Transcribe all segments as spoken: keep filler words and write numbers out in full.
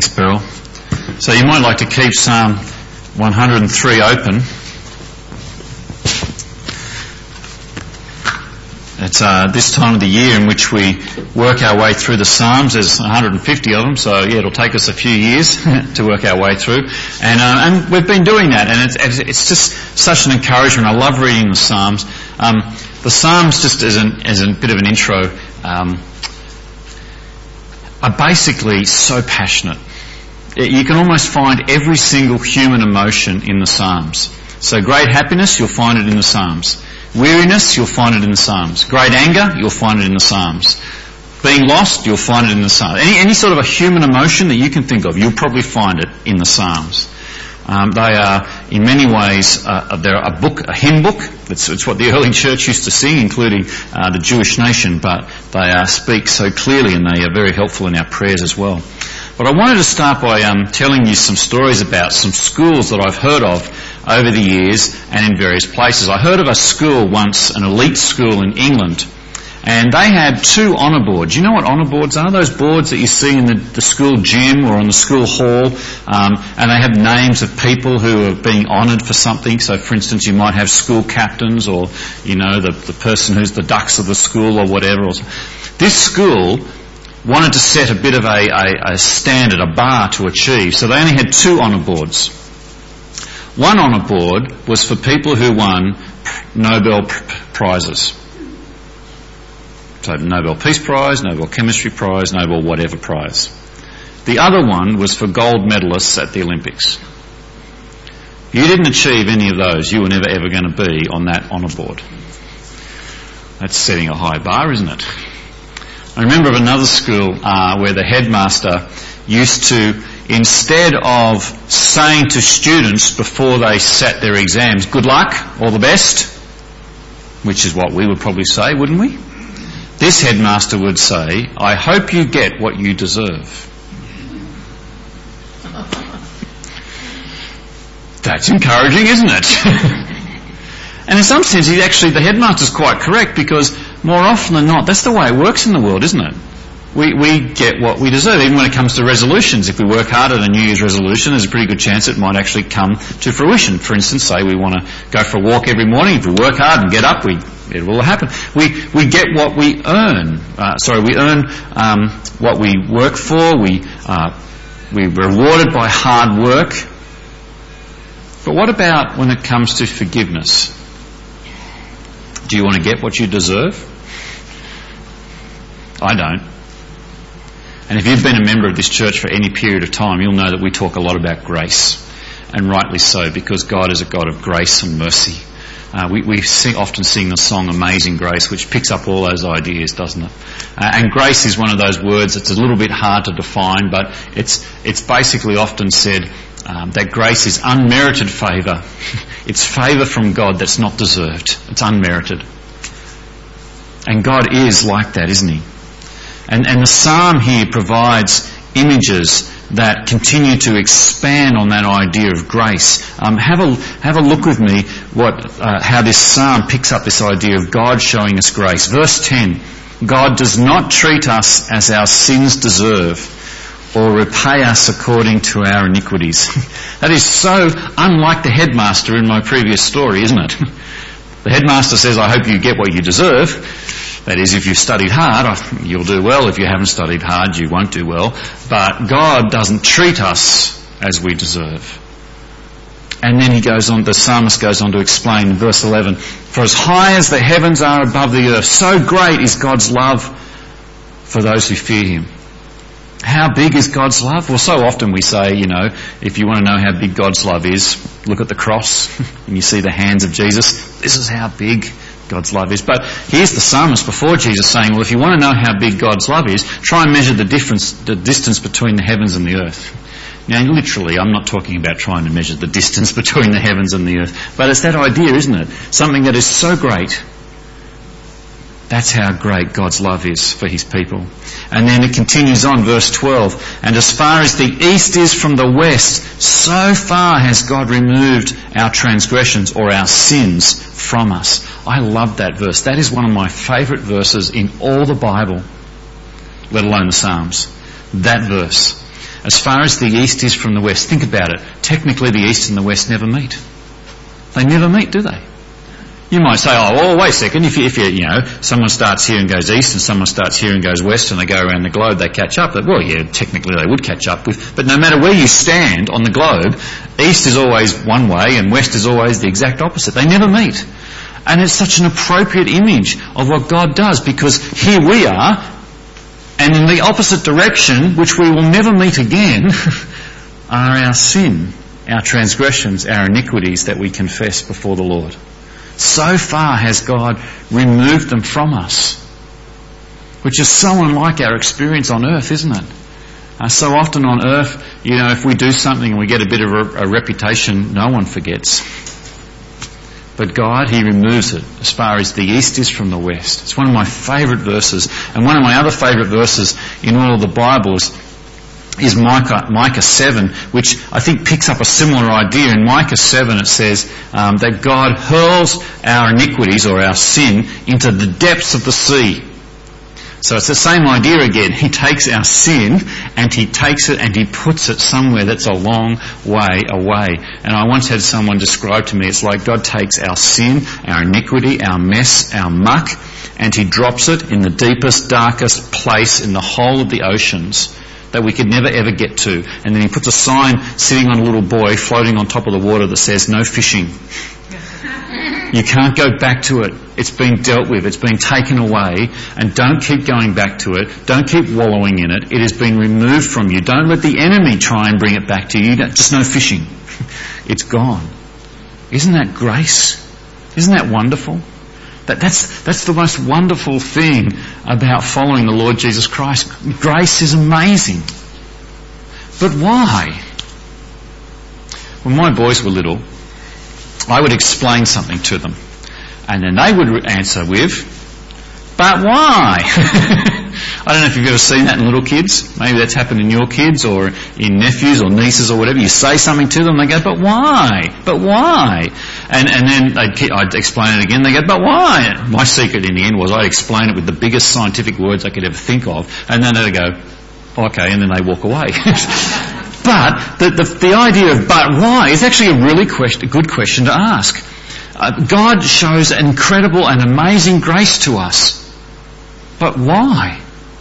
Thanks, Beryl. So you might like to keep Psalm one hundred three open. It's uh, this time of the year in which we work our way through the Psalms. There's one hundred fifty of them, so yeah, it'll take us a few years to work our way through. And uh, and we've been doing that, and it's it's just such an encouragement. I love reading the Psalms. Um, the Psalms, just as, an, as a bit of an intro, um, are basically so passionate. You can almost find every single human emotion in the Psalms. So great happiness, you'll find it in the Psalms. Weariness, you'll find it in the Psalms. Great anger, you'll find it in the Psalms. Being lost, you'll find it in the Psalms. Any, any sort of a human emotion that you can think of, you'll probably find it in the Psalms. Um, they are, in many ways, uh, they're a book, a hymn book. It's, it's what the early church used to sing, including uh, the Jewish nation, but they uh, speak so clearly and they are very helpful in our prayers as well. But I wanted to start by um, telling you some stories about some schools that I've heard of over the years and in various places. I heard of a school once, an elite school in England, and they had two honour boards. You know what honour boards are? Those boards that you see in the, the school gym or on the school hall, um, and they have names of people who are being honoured for something. So, for instance, you might have school captains or, you know, the, the person who's the ducks of the school or whatever. This school wanted to set a bit of a, a, a standard, a bar to achieve, so they only had two honour boards. One honour board was for people who won Nobel Prizes. So Nobel Peace Prize, Nobel Chemistry Prize, Nobel whatever prize. The other one was for gold medalists at the Olympics. You didn't achieve any of those, you were never ever going to be on that honour board. That's setting a high bar, isn't it? I remember of another school uh, where the headmaster used to, instead of saying to students before they sat their exams, good luck, all the best, which is what we would probably say, wouldn't we? This headmaster would say, I hope you get what you deserve. That's encouraging, isn't it? And in some sense, he actually, the headmaster's quite correct, because more often than not, that's the way it works in the world, isn't it? We we get what we deserve, even when it comes to resolutions. If we work hard at a New Year's resolution, there's a pretty good chance it might actually come to fruition. For instance, say we want to go for a walk every morning. If we work hard and get up, we it will happen. We we get what we earn. Uh, sorry, we earn um, what we work for. We uh, we're rewarded by hard work. But what about when it comes to forgiveness? Do you want to get what you deserve? I don't. And if you've been a member of this church for any period of time, you'll know that we talk a lot about grace, and rightly so, because God is a God of grace and mercy. Uh, we we sing, often sing the song Amazing Grace, which picks up all those ideas, doesn't it? Uh, and grace is one of those words that's a little bit hard to define, but it's it's basically often said um, that grace is unmerited favour. It's favour from God that's not deserved. It's unmerited. And God is like that, isn't he? And, and the psalm here provides images that continue to expand on that idea of grace. Um, have a have a look with me what uh, how this psalm picks up this idea of God showing us grace. Verse ten, God does not treat us as our sins deserve, or repay us according to our iniquities. That is so unlike the headmaster in my previous story, isn't it? The headmaster says, I hope you get what you deserve. That is, if you've studied hard, you'll do well. If you haven't studied hard, you won't do well. But God doesn't treat us as we deserve. And then he goes on, the psalmist goes on to explain in verse eleven, for as high as the heavens are above the earth, so great is God's love for those who fear him. How big is God's love? Well, so often we say, you know, if you want to know how big God's love is, look at the cross and you see the hands of Jesus. This is how big God's love is. But here's the psalmist before Jesus saying, well, if you want to know how big God's love is, try and measure the difference, the distance between the heavens and the earth. Now, literally, I'm not talking about trying to measure the distance between the heavens and the earth, but it's that idea, isn't it? Something that is so great. That's how great God's love is for his people. And then it continues on, verse twelve, and as far as the east is from the west, so far has God removed our transgressions or our sins from us. I love that verse. That is one of my favourite verses in all the Bible, let alone the Psalms. That verse. as far as the east is from the west. Think about it. Technically, the east and the west never meet. They never meet, do they? You might say, oh, well, wait a second, if you, if you, you know, someone starts here and goes east and someone starts here and goes west and they go around the globe, they catch up. Well, yeah, technically they would catch up with, but no matter where you stand on the globe, east is always one way and west is always the exact opposite. They never meet. And it's such an appropriate image of what God does, because here we are, and in the opposite direction, which we will never meet again, are our sin, our transgressions, our iniquities that we confess before the Lord. So far has God removed them from us, which is so unlike our experience on earth, isn't it? Uh, so often on earth, you know, if we do something and we get a bit of a, a reputation, no one forgets. But God, He removes it as far as the east is from the west. It's one of my favourite verses. And one of my other favourite verses in all of the Bibles is Micah, Micah seven, which I think picks up a similar idea. In Micah seven it says um, that God hurls our iniquities or our sin into the depths of the sea. So it's the same idea again. He takes our sin and He takes it and He puts it somewhere that's a long way away. And I once had someone describe to me, it's like God takes our sin, our iniquity, our mess, our muck, and He drops it in the deepest, darkest place in the whole of the oceans that we could never ever get to. And then He puts a sign sitting on a little buoy floating on top of the water that says, no fishing. You can't go back to it. It's been dealt with. It's been taken away. And don't keep going back to it. Don't keep wallowing in it. It has been removed from you. Don't let the enemy try and bring it back to you. Just no fishing. It's gone. Isn't that grace? Isn't that wonderful? That, that's, that's the most wonderful thing about following the Lord Jesus Christ. Grace is amazing. But why? When my boys were little, I would explain something to them. And then they would answer with, but why? I don't know if you've ever seen that in little kids. Maybe that's happened in your kids or in nephews or nieces or whatever. You say something to them, they go, but why? But why? And and then I'd, I'd explain it again, they go, but why? My secret in the end was I'd explain it with the biggest scientific words I could ever think of, and then they'd go, okay, and then they walk away. But the, the, the idea of but why is actually a really question, a good question to ask. Uh, God shows incredible and amazing grace to us. But why?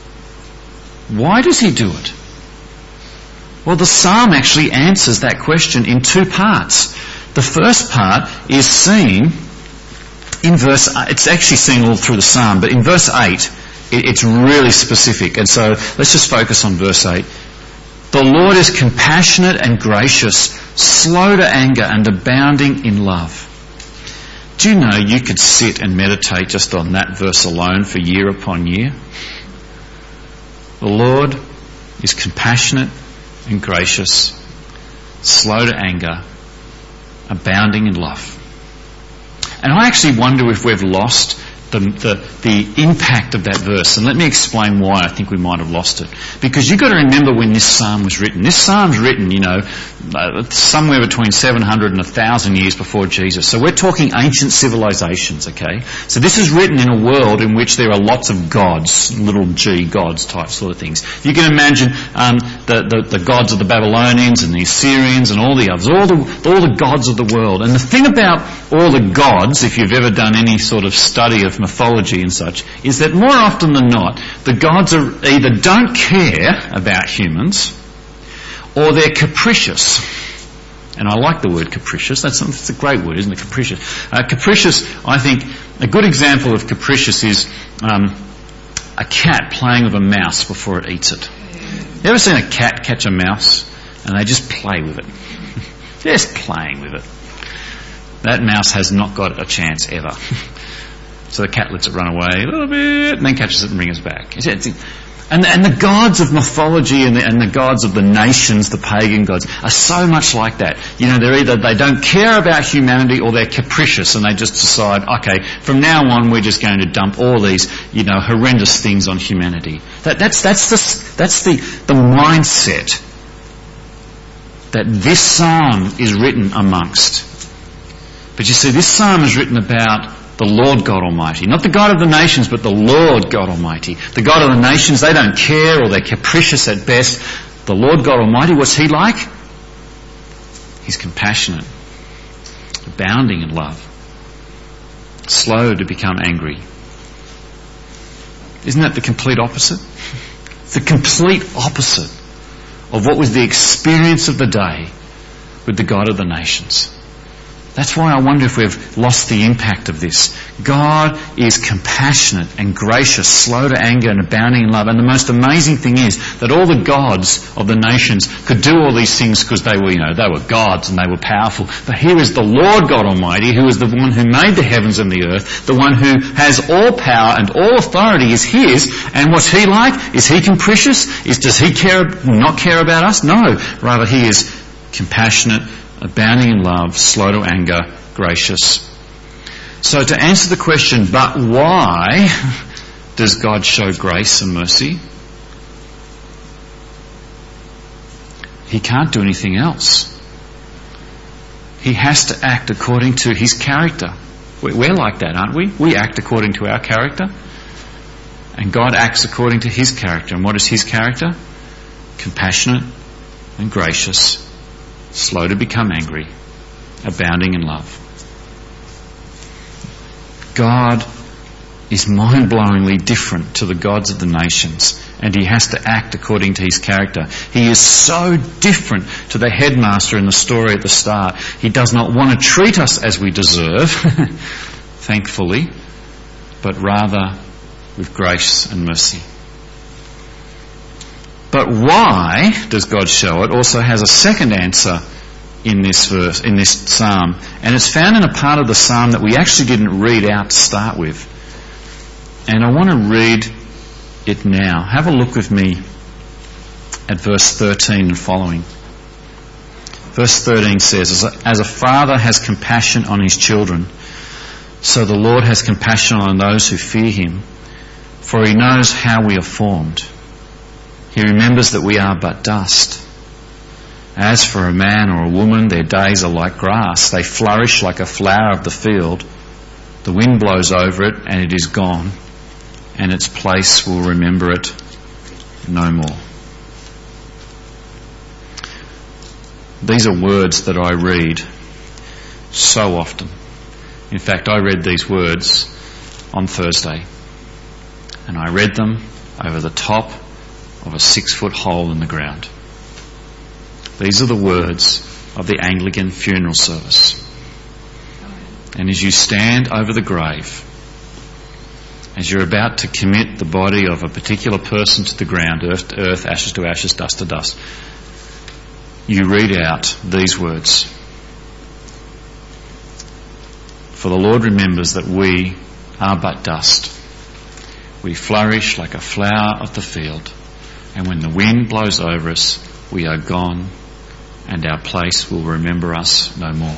Why does He do it? Well, the psalm actually answers that question in two parts. The first part is seen in verse, it's actually seen all through the psalm, but in verse eight, it, it's really specific. And so let's just focus on verse eight. The Lord is compassionate and gracious, slow to anger and abounding in love. Do you know you could sit and meditate just on that verse alone for year upon year? The Lord is compassionate and gracious, slow to anger, abounding in love. And I actually wonder if we've lost the, the, the impact of that verse. And let me explain why I think we might have lost it. Because you've got to remember when this psalm was written. This psalm's written, you know, uh, somewhere between seven hundred and one thousand years before Jesus. So we're talking ancient civilizations, okay? So this is written in a world in which there are lots of gods, little g gods type sort of things. You can imagine um, the, the, the gods of the Babylonians and the Assyrians and all the others, all the, all the gods of the world. And the thing about all the gods, if you've ever done any sort of study of mythology and such, is that more often than not, the gods are either don't care about humans or they're capricious. And I like the word capricious. That's, that's a great word, isn't it? Capricious. Uh, capricious, I think, a good example of capricious is um, a cat playing with a mouse before it eats it. You ever seen a cat catch a mouse and they just play with it? Just playing with it. That mouse has not got a chance ever. So the cat lets it run away a little bit and then catches it and brings it back. And, and the gods of mythology and the, and the gods of the nations, the pagan gods, are so much like that. You know, they're either, they don't care about humanity or they're capricious and they just decide, okay, from now on we're just going to dump all these, you know, horrendous things on humanity. That, that's, that's the, that's the, the mindset that this psalm is written amongst. But you see, this psalm is written about the Lord God Almighty. Not the God of the nations, but the Lord God Almighty. The God of the nations, they don't care or they're capricious at best. The Lord God Almighty, what's He like? He's compassionate, abounding in love, slow to become angry. Isn't that the complete opposite? The complete opposite of what was the experience of the day with the God of the nations. That's why I wonder if we've lost the impact of this. God is compassionate and gracious, slow to anger and abounding in love. And the most amazing thing is that all the gods of the nations could do all these things because they were, you know, they were gods and they were powerful. But here is the Lord God Almighty, who is the one who made the heavens and the earth, the one who has all power and all authority is His. And what's He like? Is He capricious? Is, does He care, not care about us? No. Rather, He is compassionate, abounding in love, slow to anger, gracious. So to answer the question, but why does God show grace and mercy? He can't do anything else. He has to act according to His character. We're like that, aren't we? We act according to our character. And God acts according to His character. And what is His character? Compassionate and gracious, slow to become angry, abounding in love. God is mind-blowingly different to the gods of the nations, and He has to act according to His character. He is so different to the headmaster in the story at the start. He does not want to treat us as we deserve, thankfully, but rather with grace and mercy. But why does God show it also has a second answer in this verse, in this psalm. And it's found in a part of the psalm that we actually didn't read out to start with. And I want to read it now. Have a look with me at verse thirteen and following. Verse thirteen says, As a father has compassion on his children, so the Lord has compassion on those who fear Him, for He knows how we are formed. He remembers that we are but dust. As for a man or a woman, their days are like grass. They flourish like a flower of the field. The wind blows over it and it is gone, and its place will remember it no more. These are words that I read so often. In fact, I read these words on Thursday, and I read them over the top of a six-foot hole in the ground. These are the words of the Anglican funeral service. And as you stand over the grave, as you're about to commit the body of a particular person to the ground, earth to earth, ashes to ashes, dust to dust, you read out these words. For the Lord remembers that we are but dust. We flourish like a flower of the field, and when the wind blows over us, we are gone, and our place will remember us no more.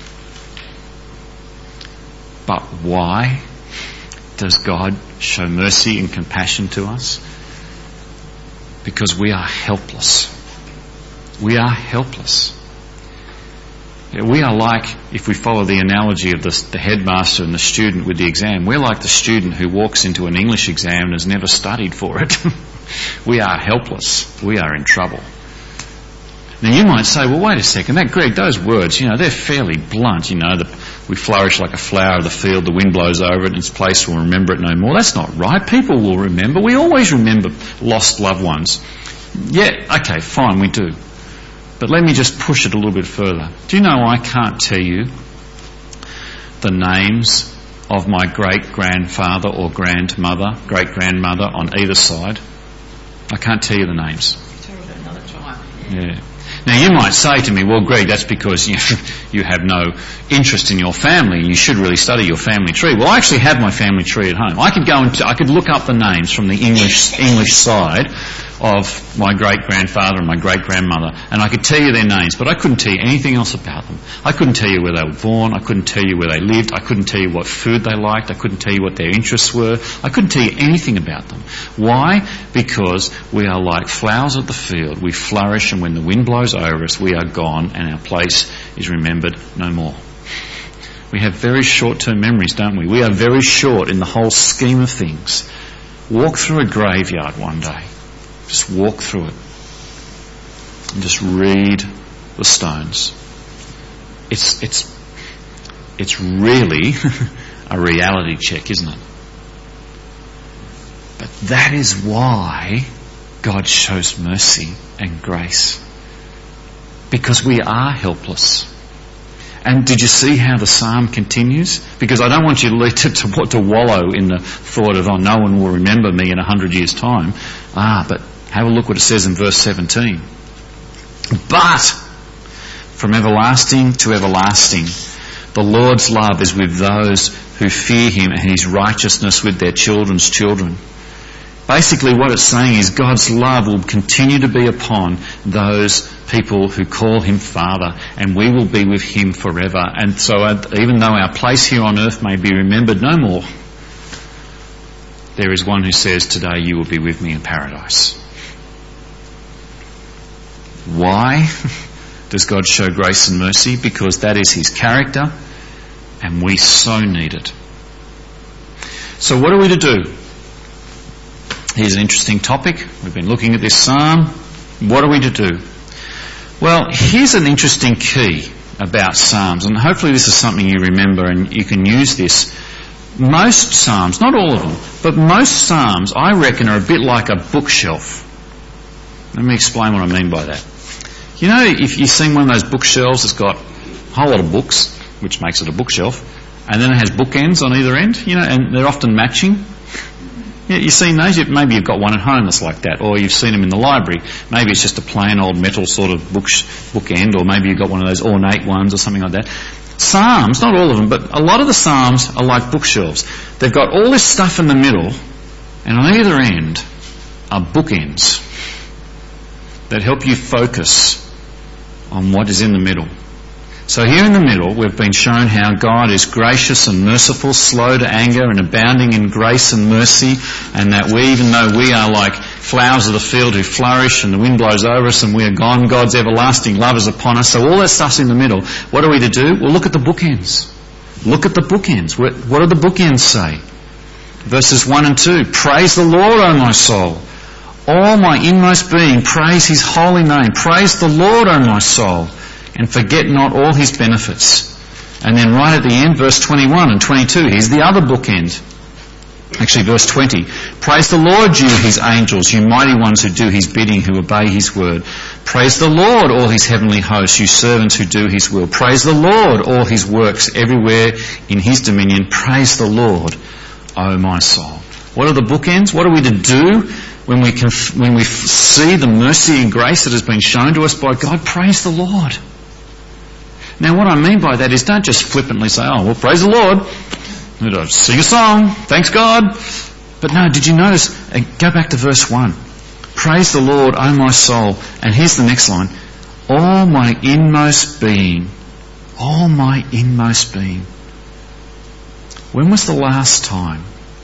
But why does God show mercy and compassion to us? Because we are helpless. We are helpless. We are like, if we follow the analogy of the, the headmaster and the student with the exam, we're like the student who walks into an English exam and has never studied for it. We are helpless. We are in trouble. Now you might say, well, wait a second, that Greg, those words, you know, they're fairly blunt. You know, the, we flourish like a flower of the field, the wind blows over it, and its place will remember it no more. That's not right. People will remember. We always remember lost loved ones. Yeah, okay, fine, we do. But let me just push it a little bit further. Do you know I can't tell you the names of my great-grandfather or grandmother, great-grandmother on either side? I can't tell you the names. Tell you another time. Yeah. Now you might say to me, well, Greg, that's because you, you have no interest in your family and you should really study your family tree. Well, I actually have my family tree at home. I could go and I could look up the names from the English English side of my great-grandfather and my great-grandmother, and I could tell you their names, but I couldn't tell you anything else about them. I couldn't tell you where they were born. I couldn't tell you where they lived. I couldn't tell you what food they liked. I couldn't tell you what their interests were. I couldn't tell you anything about them. Why? Because we are like flowers of the field. We flourish, and when the wind blows over us, we are gone, and our place is remembered no more. We have very short-term memories, don't we? We are very short in the whole scheme of things. Walk through a graveyard one day. Just walk through it. and just read the stones. It's, it's, it's really a reality check, isn't it? But that is why God shows mercy and grace. Because we are helpless. And did you see how the psalm continues? Because I don't want you to, to, to wallow in the thought of, oh, no one will remember me in a hundred years' time. Ah, but have a look what it says in verse seventeen. But from everlasting to everlasting, the Lord's love is with those who fear him, and his righteousness with their children's children. Basically what it's saying is God's love will continue to be upon those people who call him Father, and we will be with him forever. And so even though our place here on earth may be remembered no more, there is one who says, today you will be with me in paradise. Why does God show grace and mercy? Because that is his character, and we so need it. So what are we to do? Here's an interesting topic. We've been looking at this psalm. What are we to do? Well, here's an interesting key about psalms, and hopefully this is something you remember and you can use this. Most psalms, not all of them, but most psalms, I reckon, are a bit like a bookshelf. Let me explain what I mean by that. You know, if you've seen one of those bookshelves that's got a whole lot of books, which makes it a bookshelf, and then it has bookends on either end, you know, and they're often matching. Yeah, you've seen those. Maybe you've got one at home that's like that, or you've seen them in the library. Maybe it's just a plain old metal sort of book bookend, or maybe you've got one of those ornate ones or something like that. Psalms, not all of them, but a lot of the psalms are like bookshelves. They've got all this stuff in the middle, and on either end are bookends that help you focus on what is in the middle. So here in the middle, we've been shown how God is gracious and merciful, slow to anger and abounding in grace and mercy, and that we, even though we are like flowers of the field who flourish and the wind blows over us and we are gone, God's everlasting love is upon us. So all that stuff's in the middle. What are we to do? Well, look at the bookends. Look at the bookends. What do the bookends say? Verses one and two. Praise the Lord, O my soul. All my inmost being, praise his holy name. Praise the Lord, O my soul. And forget not all his benefits. And then right at the end, verse twenty-one and twenty-two, here's the other bookend. Actually, verse twenty. Praise the Lord, you his angels, you mighty ones who do his bidding, who obey his word. Praise the Lord, all his heavenly hosts, you servants who do his will. Praise the Lord, all his works everywhere in his dominion. Praise the Lord, O my soul. What are the bookends? What are we to do when we, conf- when we f- see the mercy and grace that has been shown to us by God? Praise the Lord. Now what I mean by that is don't just flippantly say, oh, well, praise the Lord. Sing a song. Thanks God. But no, did you notice? Go back to verse one. Praise the Lord, O my soul. And here's the next line. All my inmost being. All my inmost being. When was the last time?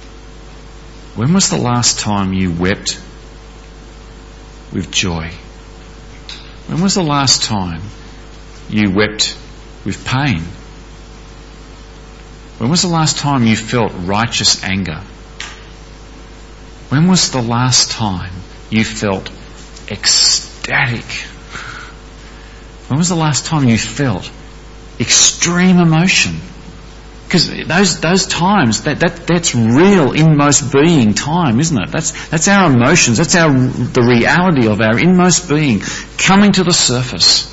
When was the last time you wept with joy? When was the last time you wept with pain? When was the last time you felt righteous anger? When was the last time you felt ecstatic? When was the last time you felt extreme emotion? Because those those times, that, that that's real inmost being time, isn't it? That's that's our emotions, that's our the reality of our inmost being coming to the surface.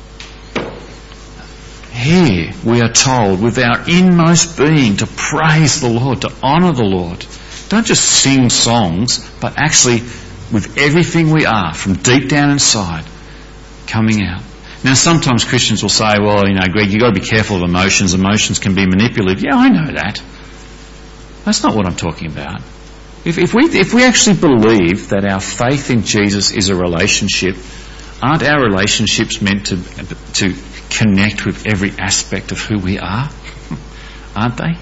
Here we are told with our inmost being to praise the Lord, to honour the Lord. Don't just sing songs, but actually with everything we are, from deep down inside, coming out. Now sometimes Christians will say, well, you know, Greg, you've got to be careful of emotions. Emotions can be manipulative. Yeah, I know that. That's not what I'm talking about. If, if we if we actually believe that our faith in Jesus is a relationship, aren't our relationships meant to to connect with every aspect of who we are? Aren't they?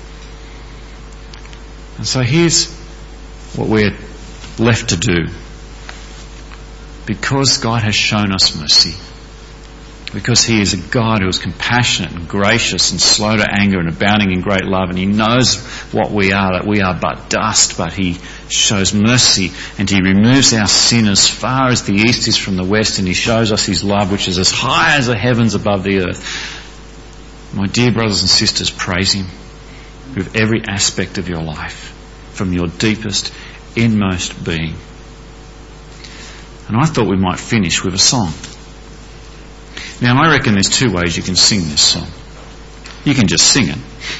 And so here's what we're left to do. Because God has shown us mercy, Because he is a God who is compassionate and gracious and slow to anger and abounding in great love, and he knows what we are, that we are but dust, but he shows mercy and he removes our sin as far as the east is from the west, and he shows us his love which is as high as the heavens above the earth. My dear brothers and sisters, praise him with every aspect of your life, from your deepest, inmost being. And I thought we might finish with a song. Now, I reckon there's two ways you can sing this song. You can just sing it,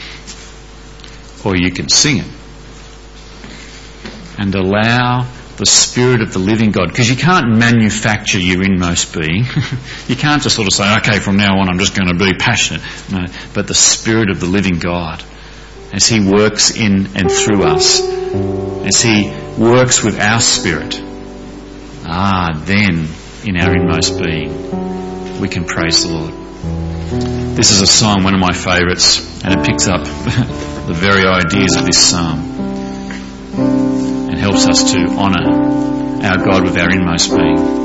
or you can sing it and allow the Spirit of the living God, because you can't manufacture your inmost being. You can't just sort of say, okay, from now on I'm just going to be passionate. No, but the Spirit of the living God, as he works in and through us, as he works with our spirit, ah, then in our inmost being we can praise the Lord. This is a song, one of my favourites, and it picks up the very ideas of this psalm and helps us to honour our God with our inmost being.